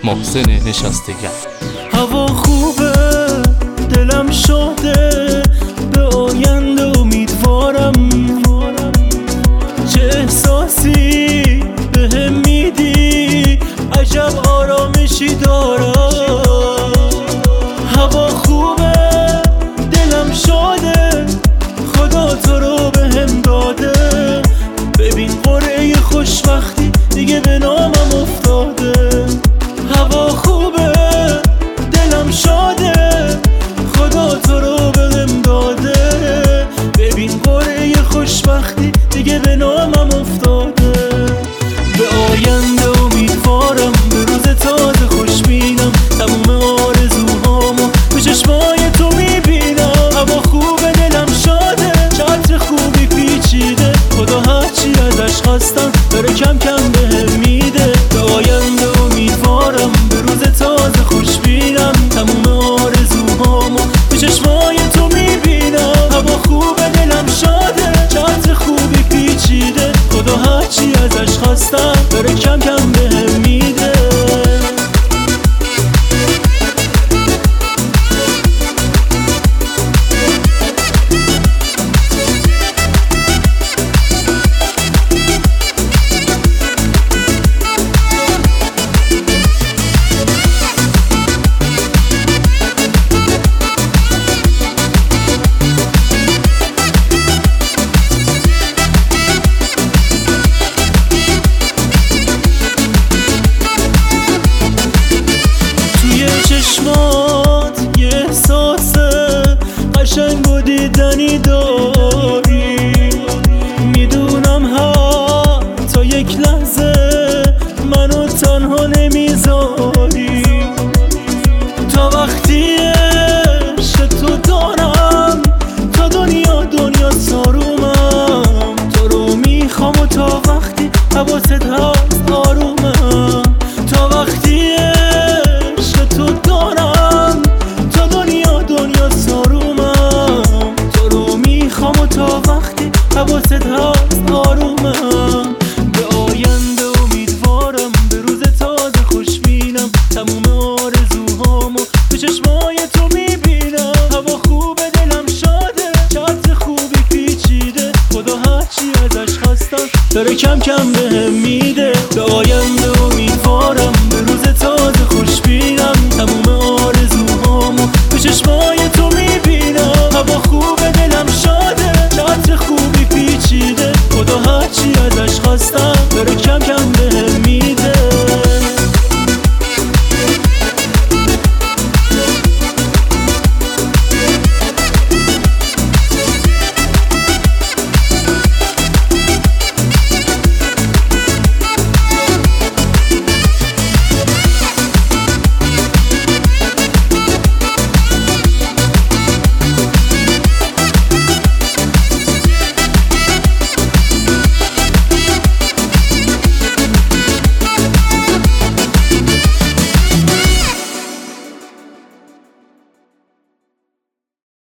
محسن نشستگر. هوا خوبه، دلم شاده، به آینده امیدوارم. چه احساسی بهم میدی، عجب آرامشی دارم. هوا خوبه، دلم شاده، خدا تو رو بهم داده. ببین قرعه خوشبختی دیگه به نامم افتاده. هوا خوبه، دلم شاده، خدا تو رو بهم داده. ببین قرعه خوشبختی دیگه به نامم افتاده. به آینده امیدوارم، به روز تازه خوشبینم. تموم آرزوهامو به چشمای تو میبینم. هوا خوبه، دلم شاده، چتر خوبی پیچیده. خدا هرچی ازش خواستم داره کم کم بهم میده. به آینده امیدوارم، به روز تازه خوشبینم. تموم آرزوهامو به چشمای تو میبینم. هوا خوبه، دلم شاده، چتر خوبی پیچیده. خدا هرچی ازش خواستم داره کم کم بهم میده. چشمات یه احساس قشنگ و دیدنی داری. میدونم حتی یک لحظه منو تنها نمیذاری. تا وقتی عشق تو دارم، تا دنیا سارومم. تو رو میخوام و تا وقتی حواست هست